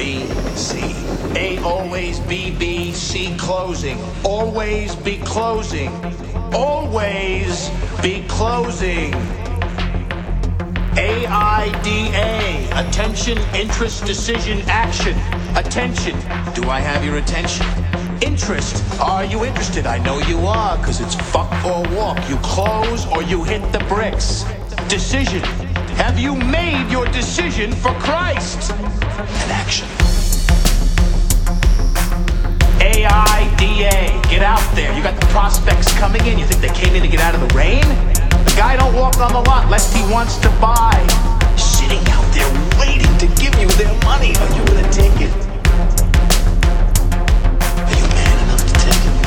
B, C. A always B, B, C closing. Always be closing. Always be closing. AIDA, attention, interest, decision, action. Attention, do I have your attention? Interest, are you interested? I know you are, cause it's fuck or walk. You close or you hit the bricks. Decision, have you made your decision for Christ? And action. AIDA, get out there. You got the prospects coming in. You think they came in to get out of the rain? The guy don't walk on the lot lest he wants to buy. Sitting out there waiting to give you their money. Are you gonna take it? Are you man enough to take it?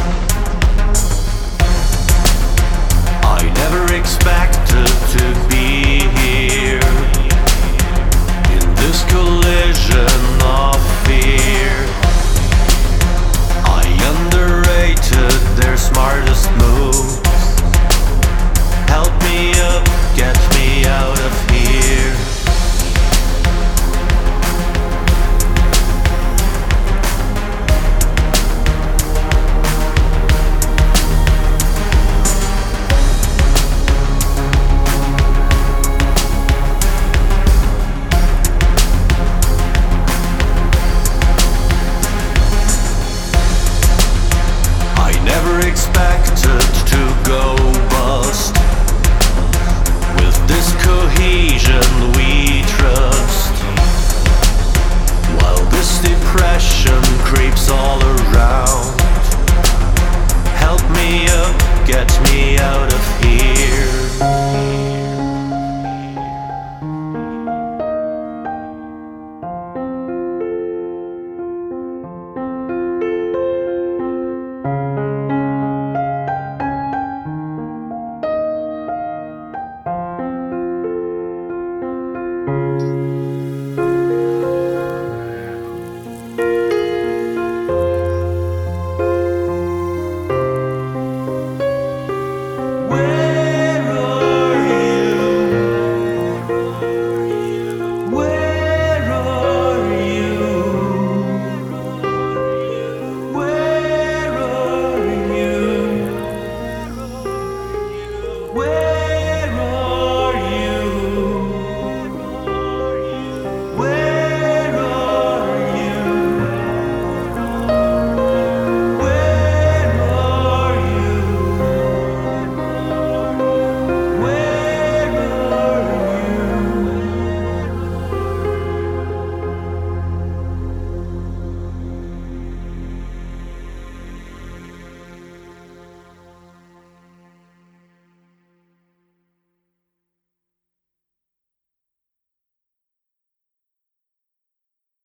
I never expected to be here in this collision of fear. I underrated their smartest moves. Help me up, get me out of here. I never expected to go bust. With this cohesion we trust, while this depression creeps all around.